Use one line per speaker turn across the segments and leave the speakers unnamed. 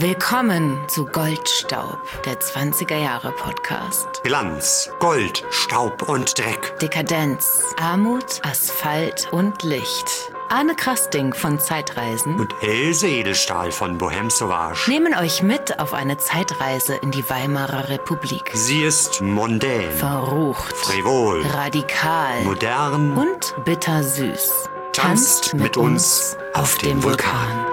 Willkommen zu Goldstaub, der 20er-Jahre-Podcast.
Glanz, Gold, Staub und Dreck.
Dekadenz, Armut, Asphalt und Licht. Arne Krasting von Zeitreisen
und Else Edelstahl von Bohème Sauvage
nehmen euch mit auf eine Zeitreise in die Weimarer Republik.
Sie ist mondän,
verrucht,
frivol,
radikal,
modern
und bittersüß.
Tanzt mit uns auf dem Vulkan.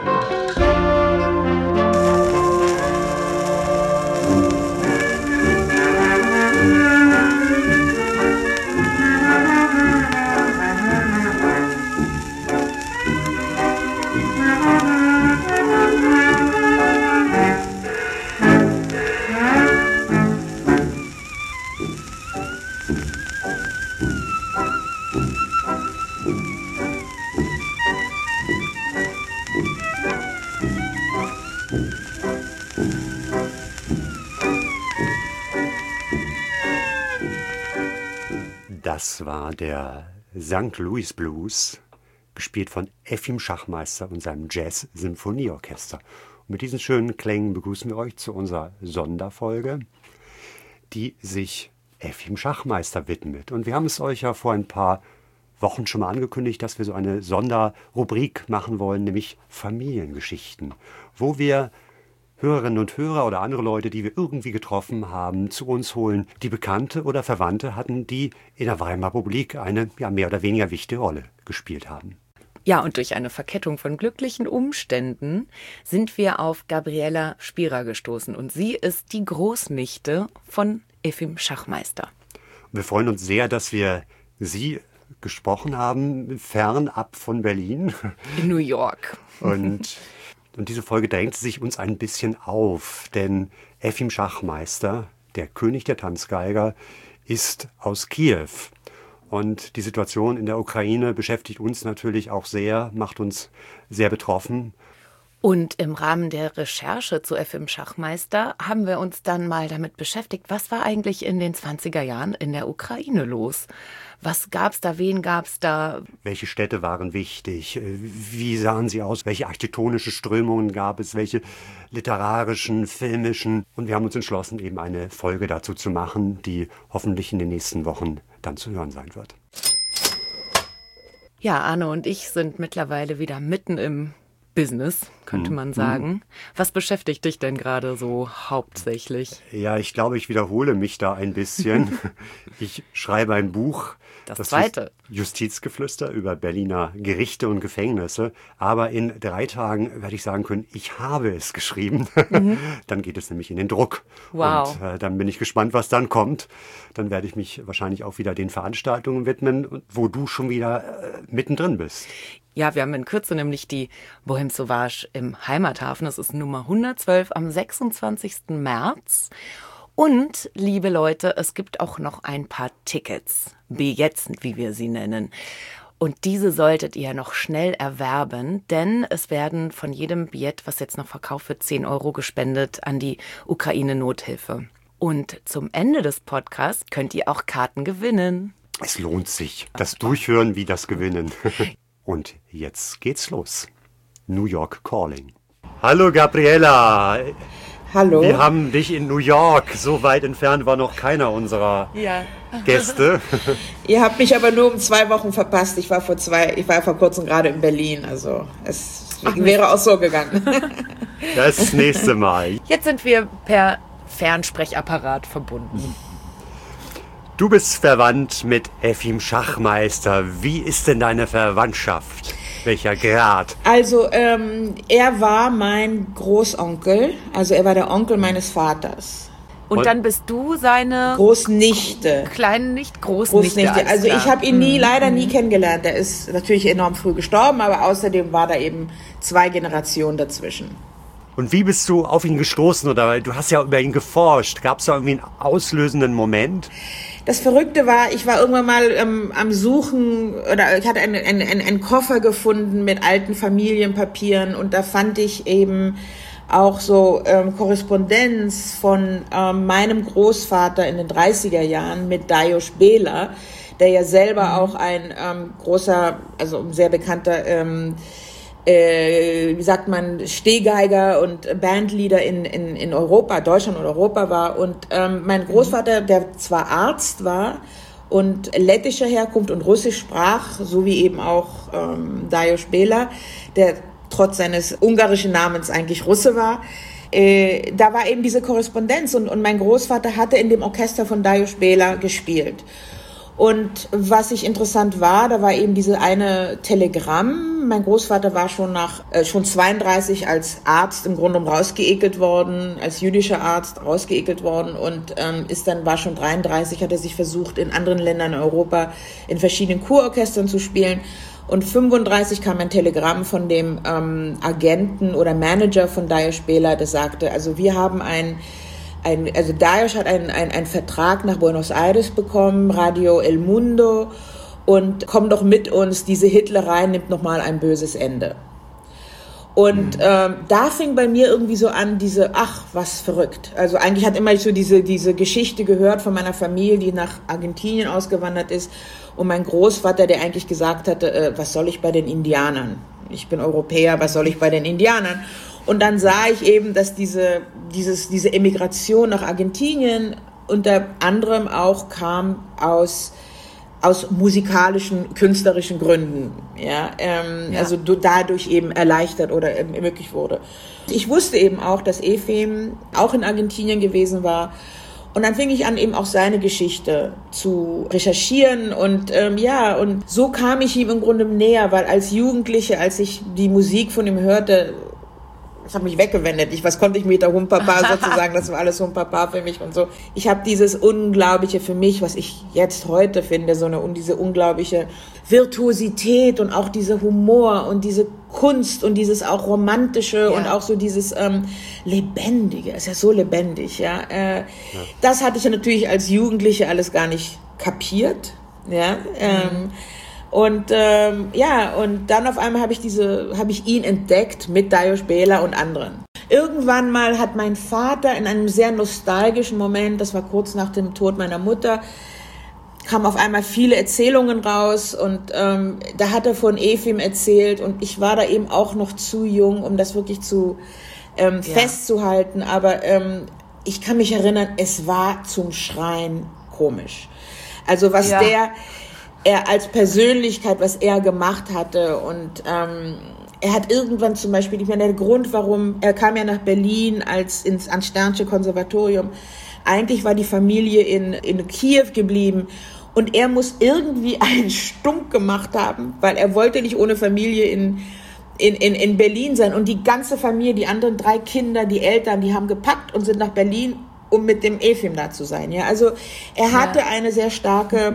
Das war der St. Louis Blues, gespielt von Efim Schachmeister und seinem Jazz-Symphonieorchester. Und mit diesen schönen Klängen begrüßen wir euch zu unserer Sonderfolge, die sich Efim Schachmeister widmet. Und wir haben es euch ja vor ein paar Wochen schon mal angekündigt, dass wir so eine Sonderrubrik machen wollen, nämlich Familiengeschichten, wo wir Hörerinnen und Hörer oder andere Leute, die wir irgendwie getroffen haben, zu uns holen, die Bekannte oder Verwandte hatten, die in der Weimarer Republik eine mehr oder weniger wichtige Rolle gespielt haben.
Ja, und durch eine Verkettung von glücklichen Umständen sind wir auf Gabriela Spira gestoßen. Und sie ist die Großnichte von Efim Schachmeister.
Und wir freuen uns sehr, dass wir sie gesprochen haben, fernab von Berlin.
In New York.
Und diese Folge drängt sich uns ein bisschen auf, denn Efim Schachmeister, der König der Tanzgeiger, ist aus Kiew. Und die Situation in der Ukraine beschäftigt uns natürlich auch sehr, macht uns sehr betroffen.
Und im Rahmen der Recherche zu Efim Schachmeister haben wir uns dann mal damit beschäftigt, was war eigentlich in den 20er Jahren in der Ukraine los? Was gab's da, wen gab's da?
Welche Städte waren wichtig? Wie sahen sie aus? Welche architektonische Strömungen gab es? Welche literarischen, filmischen? Und wir haben uns entschlossen, eben eine Folge dazu zu machen, die hoffentlich in den nächsten Wochen dann zu hören sein wird.
Ja, Arne und ich sind mittlerweile wieder mitten im Business, könnte man sagen. Was beschäftigt dich denn gerade so hauptsächlich?
Ja, ich glaube, ich wiederhole mich da ein bisschen. Ich schreibe ein Buch,
das zweite.
Justizgeflüster über Berliner Gerichte und Gefängnisse. Aber in 3 Tagen werde ich sagen können, ich habe es geschrieben. Dann geht es nämlich in den Druck.
Wow.
Und dann bin ich gespannt, was dann kommt. Dann werde ich mich wahrscheinlich auch wieder den Veranstaltungen widmen, wo du schon wieder mittendrin bist.
Ja, wir haben in Kürze nämlich die Bohème Sauvage im Heimathafen. Das ist Nummer 112 am 26. März. Und, liebe Leute, es gibt auch noch ein paar Tickets, Billets, wie wir sie nennen. Und diese solltet ihr noch schnell erwerben, denn es werden von jedem Billett, was jetzt noch verkauft wird, 10 € gespendet an die Ukraine-Nothilfe. Und zum Ende des Podcasts könnt ihr auch Karten gewinnen.
Es lohnt sich, das Durchhören wie das Gewinnen. Und jetzt geht's los. New York Calling. Hallo Gabriela.
Hallo.
Wir haben dich in New York. So weit entfernt war noch keiner unserer Gäste.
Ihr habt mich aber nur um 2 Wochen verpasst. Ich war vor kurzem gerade in Berlin. Also es wäre auch so gegangen.
Das nächste Mal.
Jetzt sind wir per Fernsprechapparat verbunden.
Du bist verwandt mit Efim Schachmeister. Wie ist denn deine Verwandtschaft? Welcher Grad?
Also er war mein Großonkel. Also er war der Onkel meines Vaters.
Und dann bist du seine
Großnichte.
Großnichte.
Also ich habe ihn leider nie kennengelernt. Er ist natürlich enorm früh gestorben, aber außerdem war da eben 2 Generationen dazwischen.
Und wie bist du auf ihn gestoßen? Oder du hast ja über ihn geforscht. Gab es da irgendwie einen auslösenden Moment?
Das Verrückte war, ich war irgendwann mal am Suchen, oder ich hatte einen Koffer gefunden mit alten Familienpapieren und da fand ich eben auch so Korrespondenz von meinem Großvater in den 30er Jahren mit Dajos Bela, der ja selber auch ein großer, also ein sehr bekannter wie sagt man, Stehgeiger und Bandleader in Europa, Deutschland und Europa war. Und mein Großvater, der zwar Arzt war und lettischer Herkunft und Russisch sprach, so wie eben auch Lajos Bela, der trotz seines ungarischen Namens eigentlich Russe war, da war eben diese Korrespondenz und mein Großvater hatte in dem Orchester von Lajos Bela gespielt. Und was ich interessant war, da war eben diese eine Telegramm. Mein Großvater war schon 32 als Arzt im Grunde rausgeekelt worden, als jüdischer Arzt rausgeekelt worden und war schon 33, hat er sich versucht, in anderen Ländern in Europa in verschiedenen Kurorchestern zu spielen. Und 35 kam ein Telegramm von dem Agenten oder Manager von Lajos Bela, der sagte, also wir haben also Lajos hat einen Vertrag nach Buenos Aires bekommen, Radio El Mundo, und komm doch mit uns, diese Hitlerei nimmt nochmal ein böses Ende. Und da fing bei mir irgendwie so an, was verrückt. Also eigentlich hat immer so diese Geschichte gehört von meiner Familie, die nach Argentinien ausgewandert ist, und mein Großvater, der eigentlich gesagt hatte, was soll ich bei den Indianern? Ich bin Europäer, was soll ich bei den Indianern? Und dann sah ich eben, dass diese Emigration nach Argentinien unter anderem auch kam aus musikalischen, künstlerischen Gründen, also dadurch eben erleichtert oder möglich wurde. Ich wusste eben auch, dass Efim auch in Argentinien gewesen war. Und dann fing ich an, eben auch seine Geschichte zu recherchieren und und so kam ich ihm im Grunde näher, weil als Jugendliche, als ich die Musik von ihm hörte, das hat mich weggewendet. Was konnte ich mit der Humpapa sozusagen, das war alles Humpapa für mich und so. Ich habe dieses Unglaubliche für mich, was ich jetzt heute finde, diese unglaubliche Virtuosität und auch dieser Humor und diese Kunst und dieses auch Romantische und auch so dieses Lebendige, ist ja so lebendig, Das hatte ich ja natürlich als Jugendliche alles gar nicht kapiert, Und dann auf einmal habe ich ihn entdeckt mit Lajos Bela und anderen. Irgendwann mal hat mein Vater in einem sehr nostalgischen Moment, das war kurz nach dem Tod meiner Mutter, kamen auf einmal viele Erzählungen raus und da hat er von Efim erzählt und ich war da eben auch noch zu jung, um das wirklich festzuhalten, aber ich kann mich erinnern, es war zum Schreien komisch. Also er als Persönlichkeit, was er gemacht hatte und er hat irgendwann zum Beispiel, ich meine, der Grund, warum, er kam ja nach Berlin ans Stern'sche Konservatorium, eigentlich war die Familie in Kiew geblieben und er muss irgendwie einen Stunk gemacht haben, weil er wollte nicht ohne Familie in Berlin sein und die ganze Familie, die anderen 3 Kinder, die Eltern, die haben gepackt und sind nach Berlin, um mit dem Efim da zu sein. Ja? Also er hatte eine sehr starke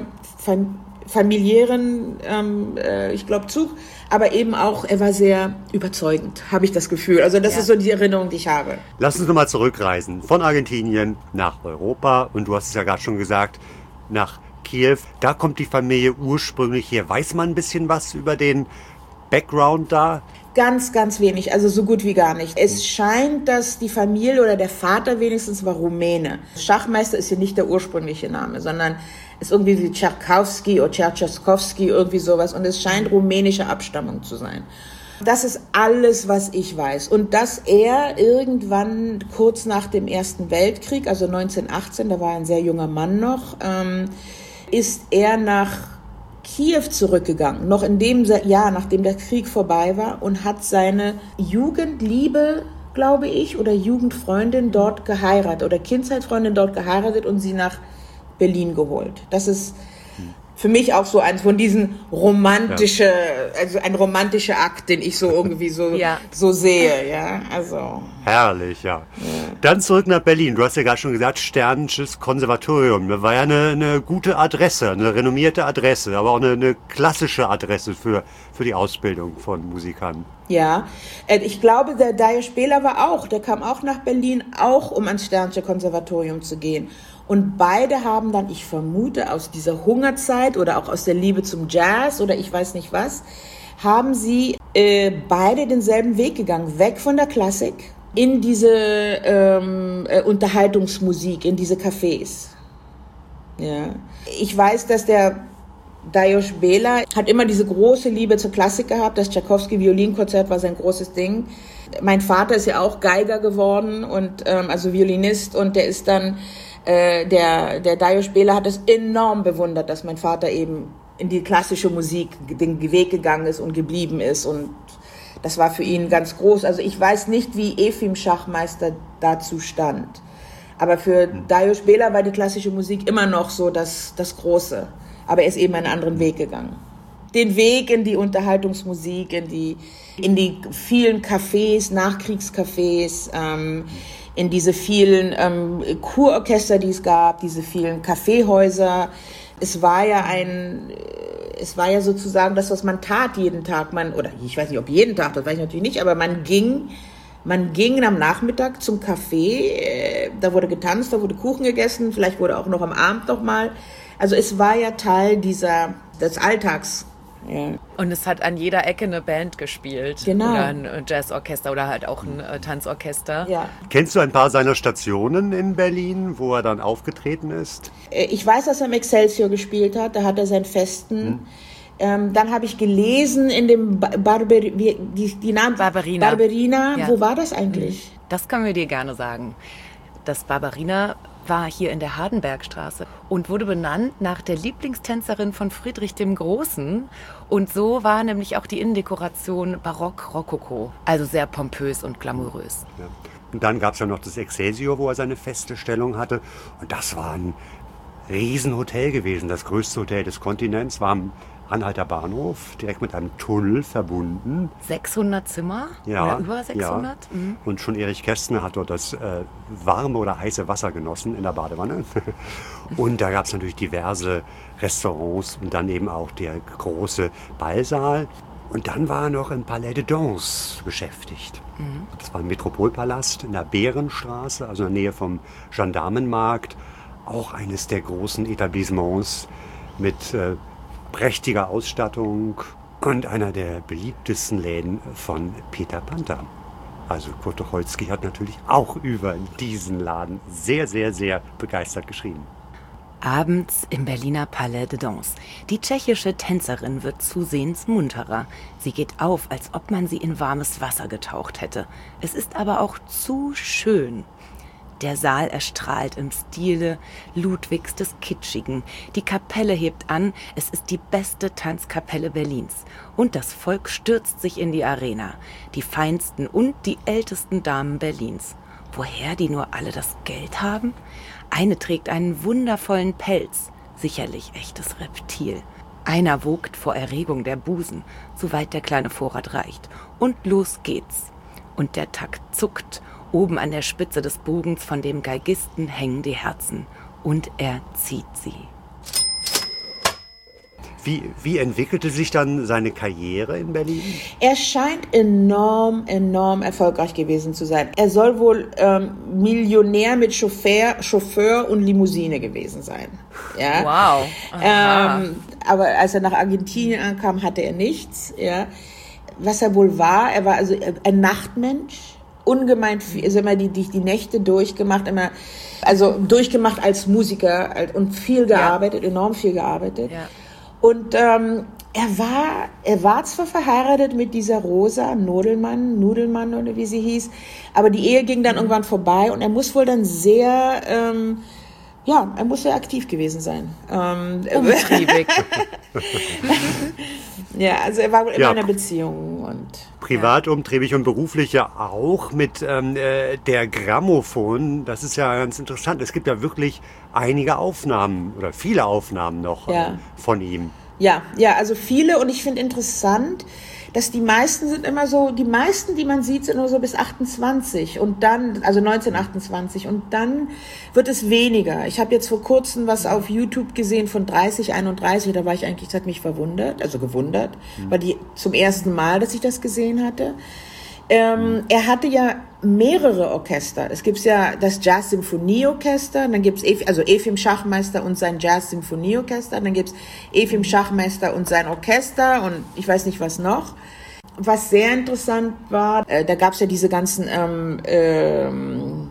familiären, Zug, aber eben auch, er war sehr überzeugend, habe ich das Gefühl. Also das ist so die Erinnerung, die ich habe.
Lass uns nochmal zurückreisen, von Argentinien nach Europa und du hast es ja gerade schon gesagt, nach Kiew. Da kommt die Familie ursprünglich her. Weiß man ein bisschen was über den Background da?
Ganz, ganz wenig, also so gut wie gar nicht. Es scheint, dass die Familie oder der Vater wenigstens war Rumäne. Schachmeister ist hier nicht der ursprüngliche Name, sondern ist irgendwie wie Tchaikovsky oder Tchaikovsky, irgendwie sowas. Und es scheint rumänische Abstammung zu sein. Das ist alles, was ich weiß. Und dass er irgendwann kurz nach dem Ersten Weltkrieg, also 1918, da war ein sehr junger Mann noch, ist er nach Kiew zurückgegangen, noch in dem Jahr, nachdem der Krieg vorbei war, und hat seine Jugendliebe, glaube ich, oder Jugendfreundin dort geheiratet oder Kindheitsfreundin dort geheiratet und sie nach Berlin geholt. Das ist für mich auch so eins von diesen also ein romantischer Akt, den ich so irgendwie so sehe, ja, also.
Herrlich, ja. Dann zurück nach Berlin. Du hast ja gerade schon gesagt, Stern'sches Konservatorium. Das war ja eine gute Adresse, eine renommierte Adresse, aber auch eine klassische Adresse für die Ausbildung von Musikern.
Ja, ich glaube, der Lajos Bela der kam auch nach Berlin, auch um ans Stern'sche Konservatorium zu gehen. Und beide haben dann, ich vermute, aus dieser Hungerzeit oder auch aus der Liebe zum Jazz oder ich weiß nicht was, haben sie beide denselben Weg gegangen, weg von der Klassik in diese Unterhaltungsmusik, in diese Cafés. Ja. Ich weiß, dass der Dajos Bela hat immer diese große Liebe zur Klassik gehabt. Das Tschaikowski-Violinkonzert war sein großes Ding. Mein Vater ist ja auch Geiger geworden und also Violinist, und der ist dann der Dajos Bela hat es enorm bewundert, dass mein Vater eben in die klassische Musik den Weg gegangen ist und geblieben ist, und das war für ihn ganz groß. Also ich weiß nicht, wie Efim Schachmeister dazu stand, aber für Dajos Bela war die klassische Musik immer noch so das Große, aber er ist eben einen anderen Weg gegangen. Den Weg in die Unterhaltungsmusik, in die vielen Cafés, Nachkriegscafés, in diese vielen Kurorchester, die es gab, diese vielen Kaffeehäuser. Es war ja sozusagen das, was man tat jeden Tag. Oder ich weiß nicht, ob jeden Tag, das weiß ich natürlich nicht, aber man ging am Nachmittag zum Café, da wurde getanzt, da wurde Kuchen gegessen, vielleicht wurde auch noch am Abend noch mal. Also es war ja Teil des Alltags. Ja.
Und es hat an jeder Ecke eine Band gespielt.
Genau.
Oder ein Jazzorchester oder halt auch ein Tanzorchester.
Ja.
Kennst du ein paar seiner Stationen in Berlin, wo er dann aufgetreten ist?
Ich weiß, dass er im Excelsior gespielt hat, da hat er seinen Festen. Dann habe ich gelesen in dem die Namen Barberina. Ja. Wo war das eigentlich?
Das können wir dir gerne sagen. Das Barberina war hier in der Hardenbergstraße und wurde benannt nach der Lieblingstänzerin von Friedrich dem Großen. Und so war nämlich auch die Innendekoration barock-rokoko, also sehr pompös und glamourös.
Ja. Und dann gab es ja noch das Excelsior, wo er seine feste Stellung hatte. Und das war ein Riesenhotel gewesen, das größte Hotel des Kontinents, war am Anhalter Bahnhof, direkt mit einem Tunnel verbunden.
600 Zimmer?
Ja,
oder über 600?
Ja. Und schon Erich Kästner hat dort das warme oder heiße Wasser genossen in der Badewanne. Und da gab es natürlich diverse Restaurants und dann eben auch der große Ballsaal. Und dann war er noch im Palais de Danse beschäftigt. Das war ein Metropolpalast in der Bärenstraße, also in der Nähe vom Gendarmenmarkt. Auch eines der großen Etablissements mit prächtiger Ausstattung und einer der beliebtesten Läden von Peter Panther. Also Kurt Tucholsky hat natürlich auch über diesen Laden sehr, sehr, sehr begeistert geschrieben.
Abends im Berliner Palais de Danse. Die tschechische Tänzerin wird zusehends munterer. Sie geht auf, als ob man sie in warmes Wasser getaucht hätte. Es ist aber auch zu schön. Der Saal erstrahlt im Stile Ludwigs des Kitschigen. Die Kapelle hebt an, es ist die beste Tanzkapelle Berlins. Und das Volk stürzt sich in die Arena. Die feinsten und die ältesten Damen Berlins. Woher die nur alle das Geld haben? Eine trägt einen wundervollen Pelz, sicherlich echtes Reptil. Einer wogt vor Erregung der Busen, soweit der kleine Vorrat reicht. Und los geht's. Und der Takt zuckt. Oben an der Spitze des Bogens von dem Geigisten hängen die Herzen. Und er zieht sie.
Wie entwickelte sich dann seine Karriere in Berlin?
Er scheint enorm erfolgreich gewesen zu sein. Er soll wohl Millionär mit Chauffeur und Limousine gewesen sein. Ja?
Wow.
Aber als er nach Argentinien ankam, hatte er nichts. Ja? Was er wohl war, er war also ein Nachtmensch. Ungemein viel, also immer die Nächte durchgemacht, durchgemacht als Musiker und viel gearbeitet, enorm viel gearbeitet. Ja. Und er war zwar verheiratet mit dieser Rosa Nudelmann oder wie sie hieß, aber die Ehe ging dann irgendwann vorbei und er muss wohl dann er muss sehr aktiv gewesen sein.
Umtriebig.
Ja, also er war wohl immer in einer Beziehung. Und
privat umtriebig und beruflich ja auch mit der Grammophon. Das ist ja ganz interessant. Es gibt ja wirklich einige Aufnahmen oder viele Aufnahmen noch von ihm.
Ja, also viele, und ich finde interessant, dass die meisten, die man sieht, sind nur so bis 28 und dann, also 1928 und dann wird es weniger. Ich habe jetzt vor kurzem was auf YouTube gesehen von 30, 31, da war ich eigentlich, das hat mich gewundert, war zum ersten Mal, dass ich das gesehen hatte. Er hatte ja mehrere Orchester. Es gibt ja das Jazz-Symphonieorchester, dann gibt es Efim Schachmeister und sein Jazz-Symphonieorchester, dann gibt es Efim Schachmeister und sein Orchester und ich weiß nicht was noch. Was sehr interessant war, da gab es ja diese ganzen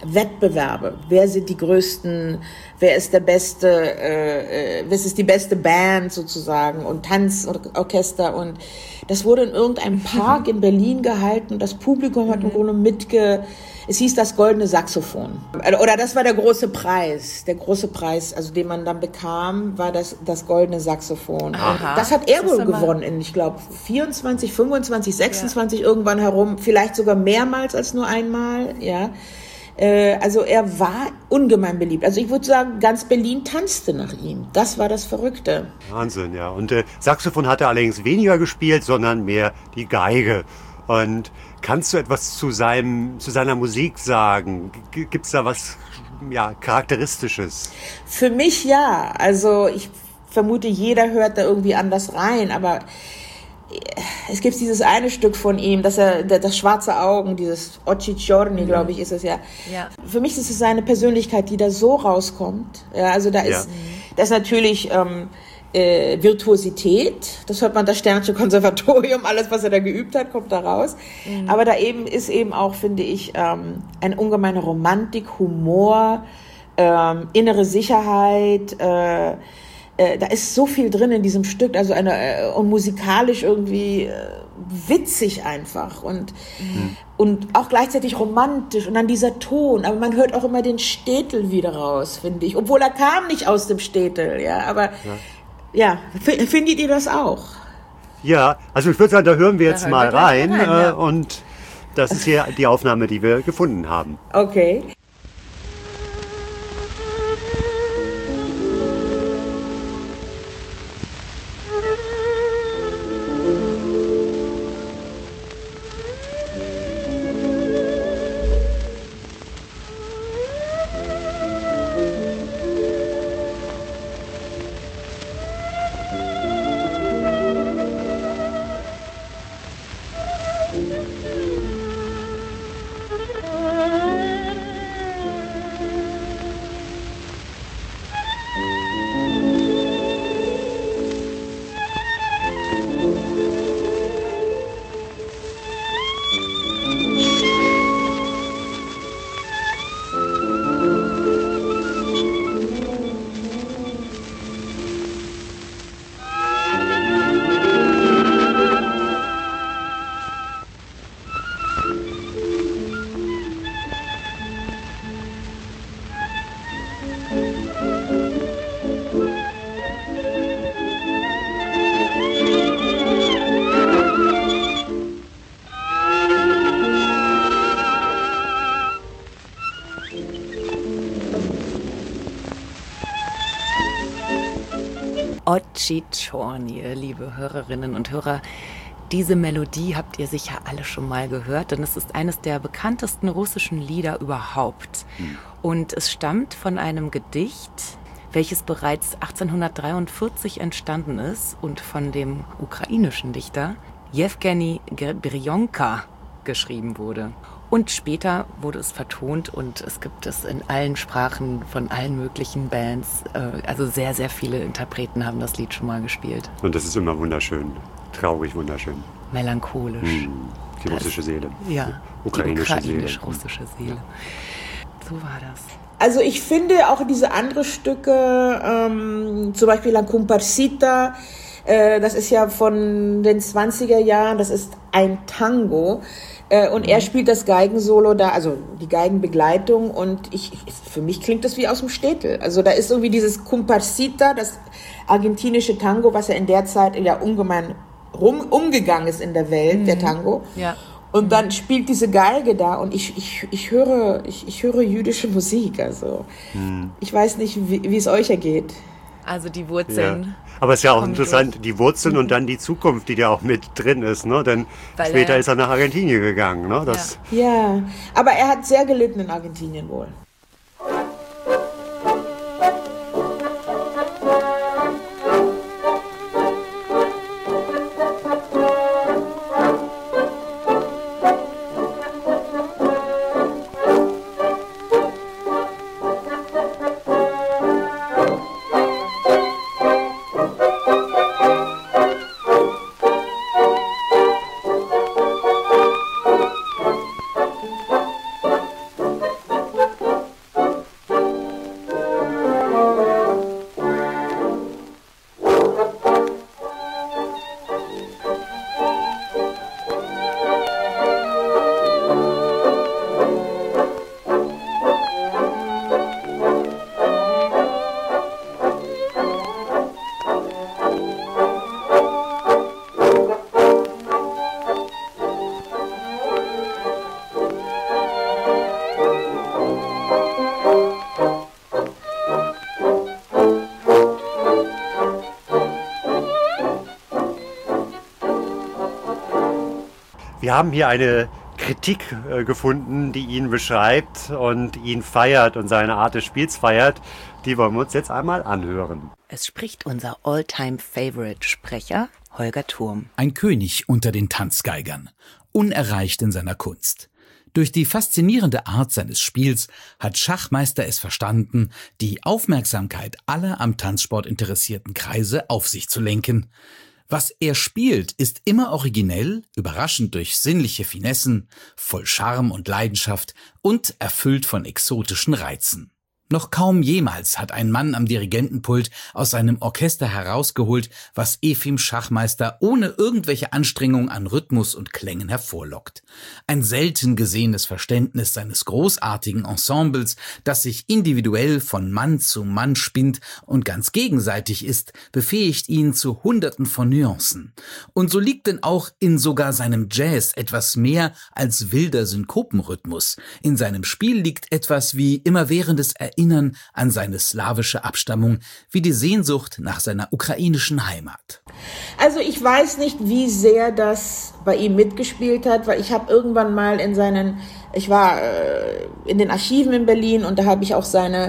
Wettbewerbe. Wer sind die größten, wer ist der beste, was ist die beste Band sozusagen und Tanzorchester, und das wurde in irgendeinem Park in Berlin gehalten und das Publikum hat im Grunde es hieß das Goldene Saxophon. Oder das war der große Preis. Der große Preis, also den man dann bekam, war das Goldene Saxophon.
Aha.
Das hat er wohl gewonnen in, ich glaube, 24, 25, 26 irgendwann herum. Vielleicht sogar mehrmals als nur einmal, ja. Also er war ungemein beliebt. Also ich würde sagen, ganz Berlin tanzte nach ihm. Das war das Verrückte.
Wahnsinn, ja. Und Saxophon hat er allerdings weniger gespielt, sondern mehr die Geige. Und kannst du etwas zu seiner Musik sagen? Gibt's da was Charakteristisches?
Für mich ja. Also ich vermute, jeder hört da irgendwie anders rein, aber es gibt dieses eine Stück von ihm, dass das schwarze Augen, dieses Occhi Giorni, glaube ich, ist es ja. Für mich ist es seine Persönlichkeit, die da so rauskommt. Ja, also da ist natürlich Virtuosität, das hört man, das Sternsche Konservatorium, alles, was er da geübt hat, kommt da raus. Aber da ist eben auch, finde ich, eine ungemeine Romantik, Humor, innere Sicherheit, da ist so viel drin in diesem Stück, also und musikalisch irgendwie witzig einfach und auch gleichzeitig romantisch und dann dieser Ton, aber man hört auch immer den Städtel wieder raus, finde ich, obwohl er kam nicht aus dem Städtel, aber findet ihr das auch?
Ja, also ich würde sagen, da hören wir jetzt mal rein, und das ist hier die Aufnahme, die wir gefunden haben.
Okay.
Occhi Giorni, liebe Hörerinnen und Hörer. Diese Melodie habt ihr sicher alle schon mal gehört, denn es ist eines der bekanntesten russischen Lieder überhaupt. Und es stammt von einem Gedicht, welches bereits 1843 entstanden ist und von dem ukrainischen Dichter Jewgeni Gerionka geschrieben wurde. Und später wurde es vertont und es gibt es in allen Sprachen von allen möglichen Bands. Also sehr, sehr viele Interpreten haben das Lied schon mal gespielt.
Und das ist immer wunderschön, traurig wunderschön.
Melancholisch.
Die russische Seele.
Ja,
Ukrainische Seele.
Russische Seele. So war das.
Also ich finde auch diese anderen Stücke, zum Beispiel La Comparsita, das ist ja von den 20er Jahren, das ist ein Tango. Und er spielt das Geigensolo da, also die Geigenbegleitung, und für mich klingt das wie aus dem Städtel. Also da ist irgendwie dieses Comparsita, das argentinische Tango, was ja in der Zeit ja ungemein umgegangen ist in der Welt, der Tango.
Ja.
Und dann spielt diese Geige da und ich höre jüdische Musik. Also ich weiß nicht, wie es euch ergeht.
Also die Wurzeln.
Ja. Aber es ist ja auch interessant, die Wurzeln und dann die Zukunft, die da auch mit drin ist, ne? Denn später ist er nach Argentinien gegangen, ne?
Ja, aber er hat sehr gelitten in Argentinien wohl.
Wir haben hier eine Kritik gefunden, die ihn beschreibt und ihn feiert und seine Art des Spiels feiert. Die wollen wir uns jetzt einmal anhören.
Es spricht unser All-Time-Favorite-Sprecher Holger Thurm.
Ein König unter den Tanzgeigern, unerreicht in seiner Kunst. Durch die faszinierende Art seines Spiels hat Schachmeister es verstanden, die Aufmerksamkeit aller am Tanzsport interessierten Kreise auf sich zu lenken. Was er spielt, ist immer originell, überraschend durch sinnliche Finessen, voll Charme und Leidenschaft und erfüllt von exotischen Reizen. Noch kaum jemals hat ein Mann am Dirigentenpult aus seinem Orchester herausgeholt, was Efim Schachmeister ohne irgendwelche Anstrengung an Rhythmus und Klängen hervorlockt. Ein selten gesehenes Verständnis seines großartigen Ensembles, das sich individuell von Mann zu Mann spinnt und ganz gegenseitig ist, befähigt ihn zu Hunderten von Nuancen. Und so liegt denn auch in sogar seinem Jazz etwas mehr als wilder Synkopenrhythmus. In seinem Spiel liegt etwas wie immerwährendes Erinnern an seine slawische Abstammung, wie die Sehnsucht nach seiner ukrainischen Heimat.
Also ich weiß nicht, wie sehr das bei ihm mitgespielt hat, weil ich habe irgendwann mal ich war in den Archiven in Berlin und da habe ich auch er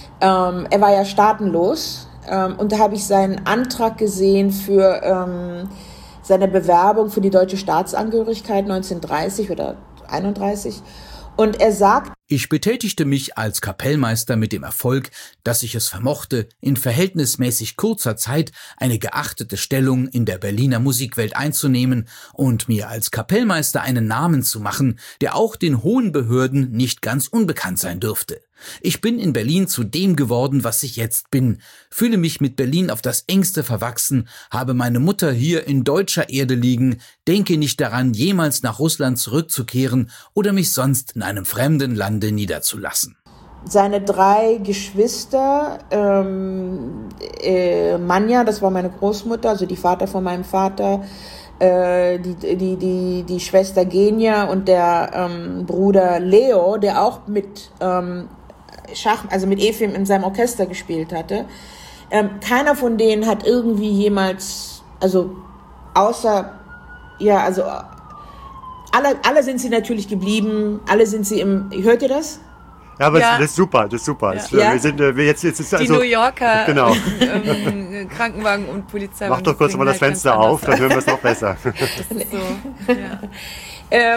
war ja staatenlos und da habe ich seinen Antrag gesehen für seine Bewerbung für die deutsche Staatsangehörigkeit 1930 oder 31 und er sagt:
Ich betätigte mich als Kapellmeister mit dem Erfolg, dass ich es vermochte, in verhältnismäßig kurzer Zeit eine geachtete Stellung in der Berliner Musikwelt einzunehmen und mir als Kapellmeister einen Namen zu machen, der auch den hohen Behörden nicht ganz unbekannt sein dürfte. Ich bin in Berlin zu dem geworden, was ich jetzt bin, fühle mich mit Berlin auf das Engste verwachsen, habe meine Mutter hier in deutscher Erde liegen, denke nicht daran, jemals nach Russland zurückzukehren oder mich sonst in einem fremden Lande niederzulassen.
Seine 3 Geschwister, Manja, das war meine Großmutter, also die Vater von meinem Vater, die Schwester Genia und der Bruder Leo, der auch mit mit Efim in seinem Orchester gespielt hatte. Keiner von denen hat irgendwie jemals, alle sind sie natürlich geblieben, alle sind sie hört ihr das?
Ja, aber das ist super, das ist super.
Ja.
Wir sind jetzt ist also,
die New Yorker
genau.
Krankenwagen und Polizei.
Mach doch kurz mal das Fenster auf, dann hören wir es noch besser.
Das ist so, ja.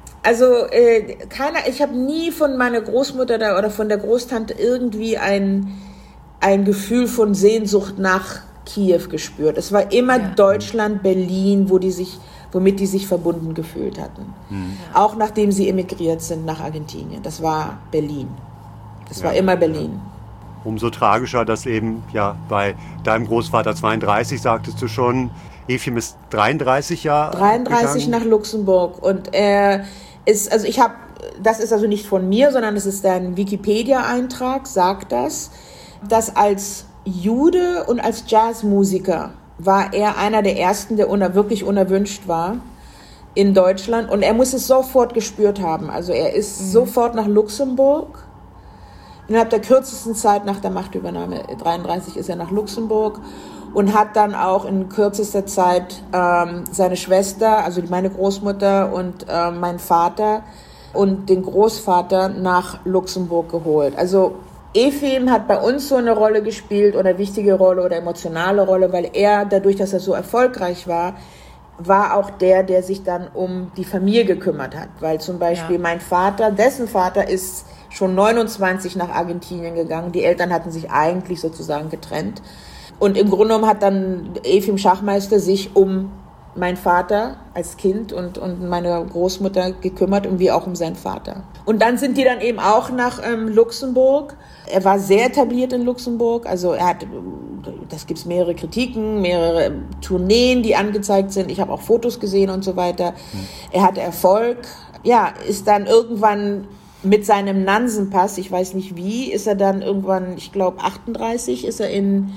Ich habe nie von meiner Großmutter oder von der Großtante irgendwie ein Gefühl von Sehnsucht nach Kiew gespürt. Es war immer Deutschland, Berlin, womit die sich verbunden gefühlt hatten. Auch nachdem sie emigriert sind nach Argentinien. Das war Berlin. Das war immer Berlin.
Umso tragischer, dass eben bei deinem Großvater 32, sagtest du schon, Efim ist 33 Jahre
33
gegangen.
nach Luxemburg und er ist, das ist also nicht von mir, sondern es ist ein Wikipedia-Eintrag, sagt das, dass als Jude und als Jazzmusiker war er einer der ersten, der wirklich unerwünscht war in Deutschland und er muss es sofort gespürt haben. Also er ist sofort nach Luxemburg. Innerhalb der kürzesten Zeit nach der Machtübernahme, 33, ist er nach Luxemburg und hat dann auch in kürzester Zeit seine Schwester, also meine Großmutter und meinen Vater und den Großvater nach Luxemburg geholt. Also Efim hat bei uns so eine Rolle gespielt oder wichtige Rolle oder emotionale Rolle, weil er, dadurch, dass er so erfolgreich war auch der sich dann um die Familie gekümmert hat. Weil zum Beispiel mein Vater, dessen Vater ist schon 29 nach Argentinien gegangen. Die Eltern hatten sich eigentlich sozusagen getrennt. Und im Grunde genommen hat dann Efim Schachmeister sich um meinen Vater als Kind und meine Großmutter gekümmert und wie auch um seinen Vater. Und dann sind die dann eben auch nach Luxemburg. Er war sehr etabliert in Luxemburg. Also das gibt's mehrere Kritiken, mehrere Tourneen, die angezeigt sind. Ich habe auch Fotos gesehen und so weiter. Er hatte Erfolg. Ja, ist dann irgendwann mit seinem Nansenpass, ich weiß nicht wie, ist er dann irgendwann, ich glaube 38, ist er in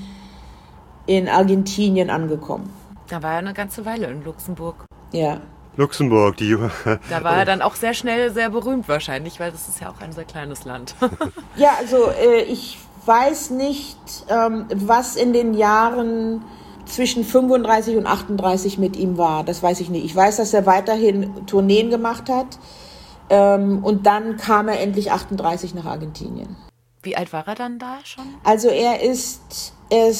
Argentinien angekommen.
Da war er eine ganze Weile in Luxemburg.
Ja.
Luxemburg,
Da war er dann auch sehr schnell sehr berühmt wahrscheinlich, weil das ist ja auch ein sehr kleines Land.
Ja, also ich weiß nicht, was in den Jahren zwischen 35 und 38 mit ihm war. Das weiß ich nicht. Ich weiß, dass er weiterhin Tourneen gemacht hat. Und dann kam er endlich 38 nach Argentinien.
Wie alt war er dann da schon?
Also er ist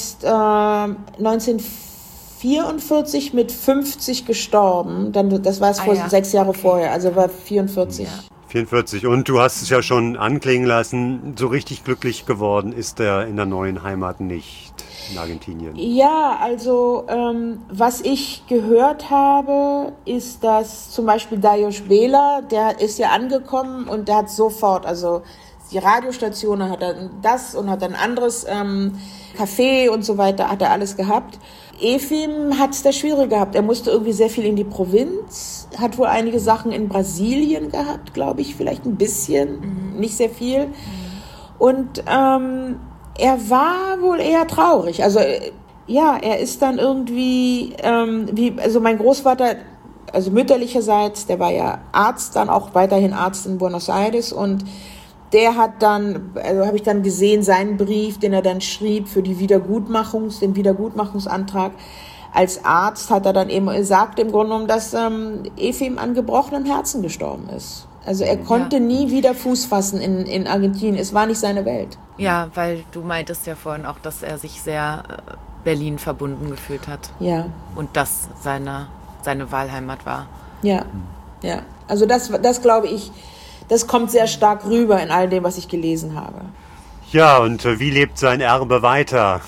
1944 mit 50 gestorben. Das war es 6 Jahre vorher, also war 44.
Ja.
44. Und du hast es ja schon anklingen lassen, so richtig glücklich geworden ist er in der neuen Heimat nicht, in Argentinien.
Ja, also was ich gehört habe, ist, dass zum Beispiel Dajos Bela, der ist ja angekommen und der hat sofort, also die Radiostation hat dann das und hat ein anderes Café und so weiter, hat er alles gehabt. Efim hat es da schwierig gehabt. Er musste irgendwie sehr viel in die Provinz, hat wohl einige Sachen in Brasilien gehabt, glaube ich, vielleicht ein bisschen, nicht sehr viel. Und er war wohl eher traurig. Also ja, er ist dann irgendwie, also mein Großvater, also mütterlicherseits, der war ja Arzt, dann auch weiterhin Arzt in Buenos Aires und der hat dann, also habe ich dann gesehen, seinen Brief, den er dann schrieb für den Wiedergutmachungsantrag. Als Arzt hat er dann eben gesagt, im Grunde genommen, dass Efim an gebrochenem Herzen gestorben ist. Also er konnte nie wieder Fuß fassen in Argentinien. Es war nicht seine Welt.
Ja, weil du meintest ja vorhin auch, dass er sich sehr Berlin verbunden gefühlt hat.
Ja.
Und das seine Wahlheimat war.
Ja, ja. Also das glaube ich, das kommt sehr stark rüber in all dem, was ich gelesen habe.
Ja, und wie lebt sein Erbe weiter?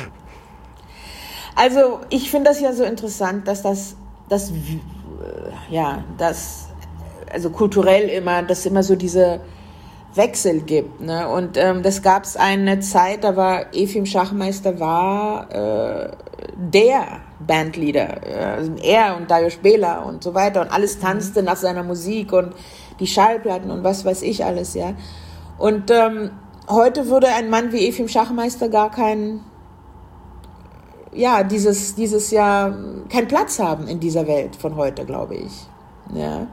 Also ich finde das ja so interessant, dass also kulturell immer so diese Wechsel gibt, ne? Und das gab es eine Zeit, da war Efim Schachmeister der Bandleader, also er und Dajos Bela und so weiter und alles tanzte nach seiner Musik und die Schallplatten und was weiß ich alles, ja. Und heute würde ein Mann wie Efim Schachmeister gar keinen Jahr keinen Platz haben in dieser Welt von heute, glaube ich. Ja.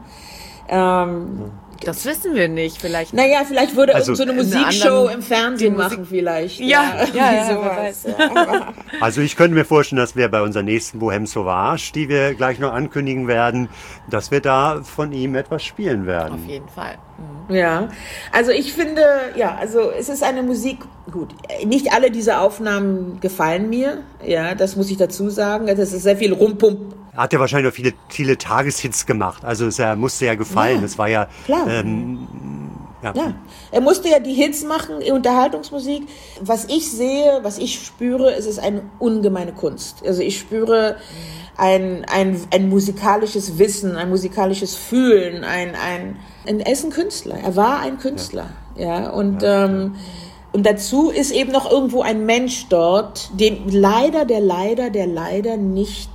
Das wissen wir nicht, vielleicht.
Naja, vielleicht würde
also,
so eine Musikshow im Fernsehen machen, vielleicht.
Ja, wer weiß.
Ja.
Also ich könnte mir vorstellen, dass wir bei unserer nächsten Bohème Sauvage, die wir gleich noch ankündigen werden, dass wir da von ihm etwas spielen werden.
Auf jeden Fall.
Ja, also ich finde, also es ist eine Musik, gut, nicht alle diese Aufnahmen gefallen mir, ja, das muss ich dazu sagen, das ist sehr viel Rumpump.
Er hat ja wahrscheinlich auch viele Tageshits gemacht, also es musste ja gefallen, es war ja...
Klar. Ja, er musste ja die Hits machen, Unterhaltungsmusik. Was ich sehe, was ich spüre, es ist eine ungemeine Kunst. Also ich spüre ein musikalisches Wissen, ein musikalisches Fühlen, er ist ein Künstler, er war ein Künstler, ja, und dazu ist eben noch irgendwo ein Mensch dort, der leider nicht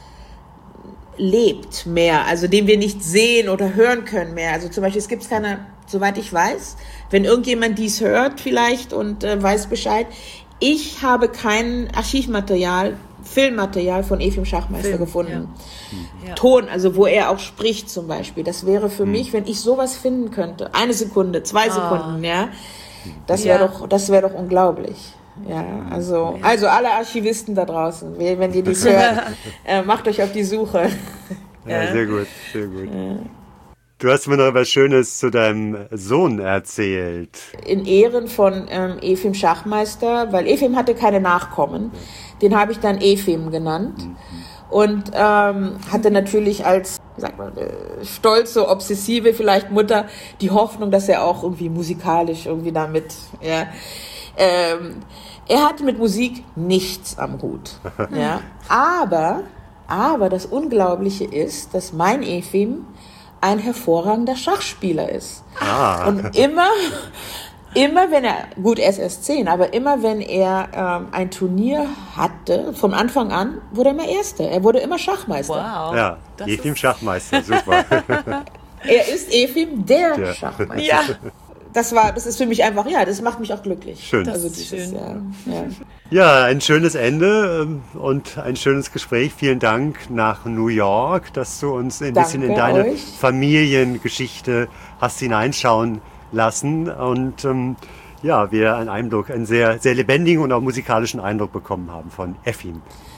lebt mehr, also den wir nicht sehen oder hören können mehr. Also zum Beispiel, es gibt keine, soweit ich weiß, wenn irgendjemand dies hört vielleicht und weiß Bescheid, ich habe kein Filmmaterial von Efim Schachmeister gefunden. Ja. Ton, also wo er auch spricht zum Beispiel. Das wäre für mich, wenn ich sowas finden könnte, 1 Sekunde, 2 Sekunden, ja, das wäre doch unglaublich. Ja, also alle Archivisten da draußen, wenn ihr dies hört, macht euch auf die Suche.
Ja, sehr gut, sehr gut. Ja. Du hast mir noch etwas Schönes zu deinem Sohn erzählt.
In Ehren von Efim Schachmeister, weil Efim hatte keine Nachkommen, den habe ich dann Efim genannt und hatte natürlich als, stolze, obsessive vielleicht Mutter die Hoffnung, dass er auch irgendwie musikalisch irgendwie damit, ja. Er hatte mit Musik nichts am Hut. Ja. Aber das Unglaubliche ist, dass mein Efim ein hervorragender Schachspieler ist. Und immer wenn er, gut, er ist erst 10, aber immer wenn er ein Turnier hatte, von Anfang an, wurde er immer Erster. Er wurde immer Schachmeister.
Wow.
Ja, Efim Schachmeister, super.
Er ist Efim der Schachmeister.
Ja.
Das ist für mich einfach, das macht mich auch glücklich.
Schön.
Also schön.
Ja, ein schönes Ende und ein schönes Gespräch. Vielen Dank nach New York, dass du uns ein bisschen in deine Familiengeschichte hast hineinschauen lassen und wir einen sehr, sehr lebendigen und auch musikalischen Eindruck bekommen haben von Efim.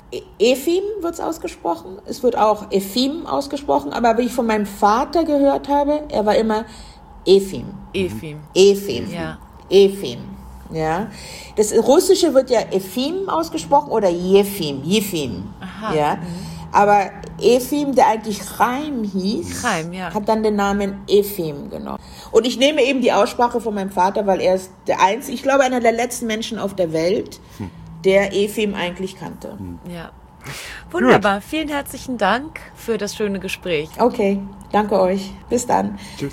Efim wird es ausgesprochen. Es wird auch Efim ausgesprochen. Aber wie ich von meinem Vater gehört habe, er war immer Efim.
Efim.
Efim.
Ja.
Efim. Ja. Das Russische wird ja Efim ausgesprochen oder Jefim.
Aha.
Ja. Aber Efim, der eigentlich Chaim hieß,
Chaim, ja.
hat dann den Namen Efim genommen. Und ich nehme eben die Aussprache von meinem Vater, weil er ist der einzige, ich glaube, einer der letzten Menschen auf der Welt, der Efim eigentlich kannte.
Ja. Wunderbar. Vielen herzlichen Dank für das schöne Gespräch.
Okay, danke euch. Bis dann.
Tschüss.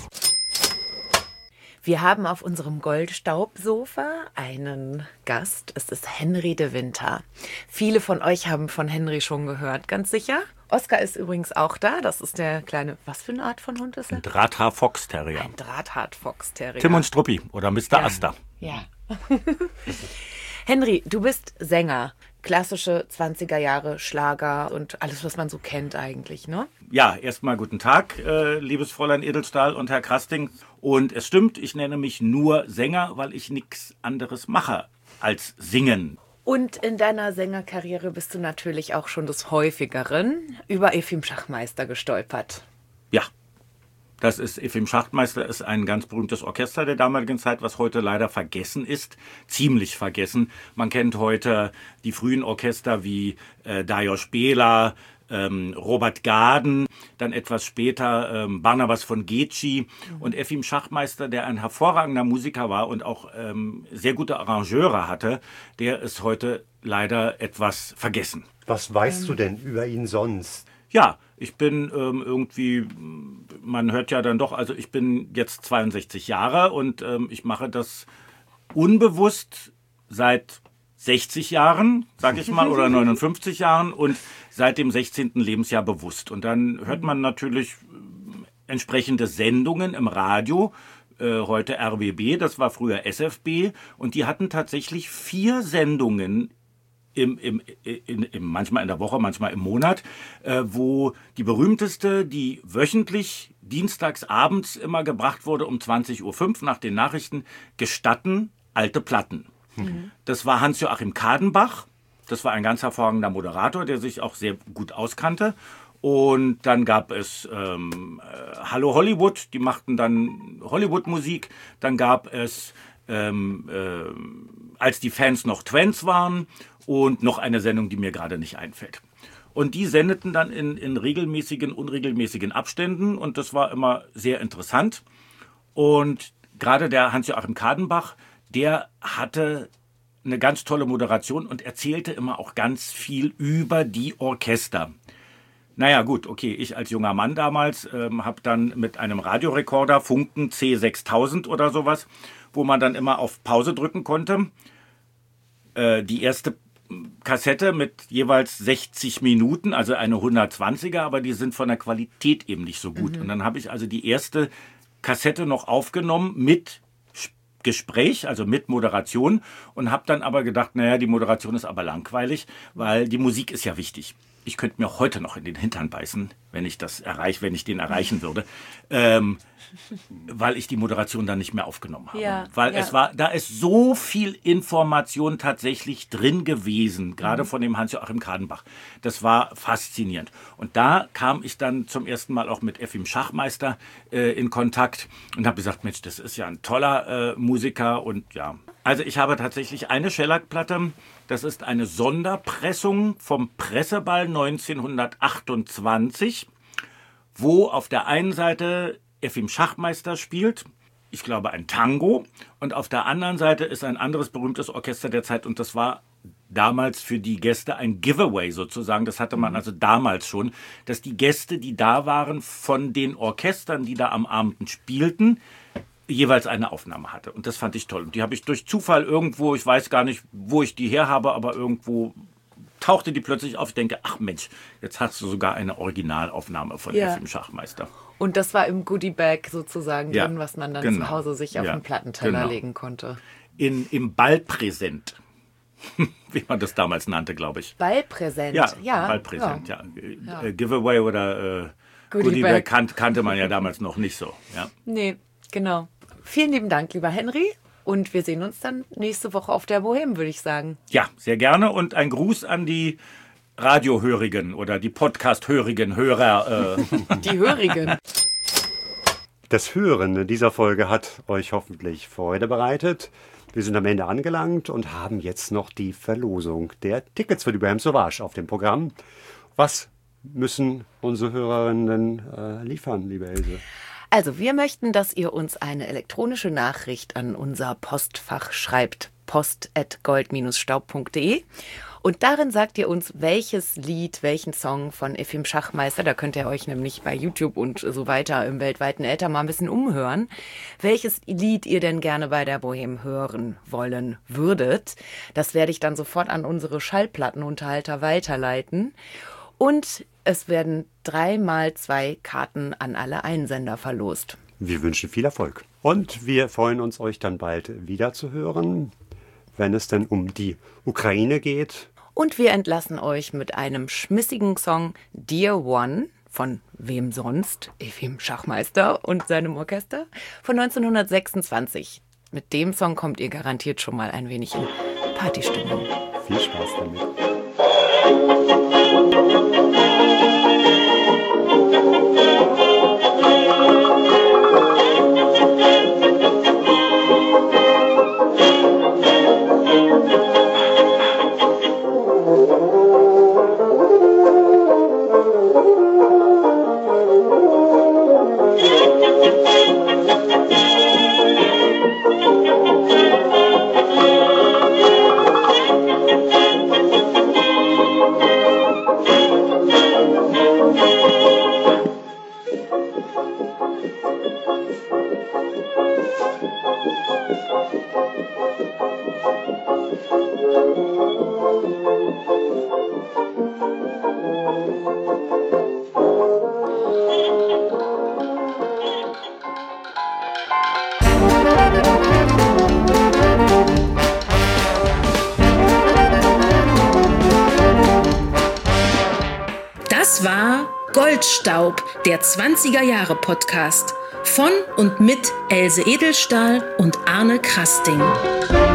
Wir haben auf unserem Goldstaubsofa einen Gast. Es ist Henry de Winter. Viele von euch haben von Henry schon gehört, ganz sicher. Oskar ist übrigens auch da. Das ist der kleine, was für eine Art von Hund ist er?
Ein Drahthaar-Fox-Terrier.
Ein Drahthaar-Fox-Terrier.
Tim und Struppi oder Mr. Aster.
Ja. Henry, du bist Sänger. Klassische 20er Jahre Schlager und alles, was man so kennt eigentlich, ne?
Ja, erstmal guten Tag, liebes Fräulein Edelstahl und Herr Krasting. Und es stimmt, ich nenne mich nur Sänger, weil ich nichts anderes mache als singen.
Und in deiner Sängerkarriere bist du natürlich auch schon des Häufigeren über Efim Schachmeister gestolpert.
Ja, das ist Efim Schachtmeister, ist ein ganz berühmtes Orchester der damaligen Zeit, was heute leider vergessen ist, ziemlich vergessen. Man kennt heute die frühen Orchester wie Lajos Béla, Robert Gaden, dann etwas später Barnabas von Getschi und Efim Schachtmeister, der ein hervorragender Musiker war und auch sehr gute Arrangeure hatte, der ist heute leider etwas vergessen.
Was weißt du denn über ihn sonst?
Ja, ich bin irgendwie, man hört ja dann doch, also ich bin jetzt 62 Jahre und ich mache das unbewusst seit 60 Jahren, sag ich mal, oder 59 Jahren und seit dem 16. Lebensjahr bewusst. Und dann hört man natürlich entsprechende Sendungen im Radio, heute RBB, das war früher SFB, und die hatten tatsächlich 4 Sendungen manchmal in der Woche, manchmal im Monat, wo die berühmteste, die wöchentlich dienstags abends immer gebracht wurde um 20:05 Uhr nach den Nachrichten, Gestatten alte Platten. Das war Hans-Joachim Kadenbach, das war ein ganz hervorragender Moderator, der sich auch sehr gut auskannte. Und dann gab es Hallo Hollywood, die machten dann Hollywood-Musik. Dann gab es Als die Fans noch Twents waren und noch eine Sendung, die mir gerade nicht einfällt. Und die sendeten dann in regelmäßigen, unregelmäßigen Abständen und das war immer sehr interessant. Und gerade der Hans-Joachim Kadenbach, der hatte eine ganz tolle Moderation und erzählte immer auch ganz viel über die Orchester. Naja gut, okay, ich als junger Mann damals habe dann mit einem Radiorekorder, Funken C6000 oder sowas, wo man dann immer auf Pause drücken konnte, die erste Kassette mit jeweils 60 Minuten, also eine 120er, aber die sind von der Qualität eben nicht so gut. Und dann habe ich also die erste Kassette noch aufgenommen mit Gespräch, also mit Moderation und habe dann aber gedacht, naja, die Moderation ist aber langweilig, weil die Musik ist ja wichtig. Ich könnte mir heute noch in den Hintern beißen, wenn ich den erreichen würde, weil ich die Moderation dann nicht mehr aufgenommen habe.
Ja,
weil da ist so viel Information tatsächlich drin gewesen, gerade von dem Hans-Joachim Kadenbach. Das war faszinierend. Und da kam ich dann zum ersten Mal auch mit Efim Schachtmeister in Kontakt und habe gesagt, Mensch, das ist ja ein toller Musiker und ja. Also ich habe tatsächlich eine Schellackplatte, das ist eine Sonderpressung vom Presseball 1928, wo auf der einen Seite Efim Schachtmeister spielt, ich glaube ein Tango, und auf der anderen Seite ist ein anderes berühmtes Orchester der Zeit und das war damals für die Gäste ein Giveaway sozusagen, das hatte man also damals schon, dass die Gäste, die da waren, von den Orchestern, die da am Abend spielten, jeweils eine Aufnahme hatte. Und das fand ich toll. Und die habe ich durch Zufall irgendwo, ich weiß gar nicht, wo ich die her habe, aber irgendwo tauchte die plötzlich auf. Ich denke, ach Mensch, jetzt hast du sogar eine Originalaufnahme von Efim Schachtmeister.
Und das war im Goodie-Bag sozusagen drin, was man dann zu Hause sich auf den Plattenteller legen konnte.
Im Ballpräsent, wie man das damals nannte, glaube ich.
Ballpräsent,
ja. Ballpräsent, ja. Giveaway oder Goodie-Bag kannte man ja damals noch nicht so. Ja.
Nee, genau. Vielen lieben Dank, lieber Henry. Und wir sehen uns dann nächste Woche auf der Bohème, würde ich sagen.
Ja, sehr gerne. Und ein Gruß an die Radiohörigen oder die Podcast-hörigen Hörer.
Die Hörigen.
Das Hören dieser Folge hat euch hoffentlich Freude bereitet. Wir sind am Ende angelangt und haben jetzt noch die Verlosung der Tickets für die Bohème Sauvage auf dem Programm. Was müssen unsere Hörerinnen liefern, liebe Else?
Also wir möchten, dass ihr uns eine elektronische Nachricht an unser Postfach schreibt, post@gold-staub.de. Und darin sagt ihr uns, welches Lied, welchen Song von Efim Schachmeister, da könnt ihr euch nämlich bei YouTube und so weiter im weltweiten Äther mal ein bisschen umhören, welches Lied ihr denn gerne bei der Bohème hören wollen würdet. Das werde ich dann sofort an unsere Schallplattenunterhalter weiterleiten. Und es werden 3x2 Karten an alle Einsender verlost.
Wir wünschen viel Erfolg. Und wir freuen uns, euch dann bald wieder zu hören, wenn es denn um die Ukraine geht.
Und wir entlassen euch mit einem schmissigen Song Dear One von wem sonst? Efim Schachmeister und seinem Orchester von 1926. Mit dem Song kommt ihr garantiert schon mal ein wenig in Partystimmung.
Viel Spaß damit.
Das war Goldstaub, der 20er-Jahre-Podcast von und mit Else Edelstahl und Arne Krasting.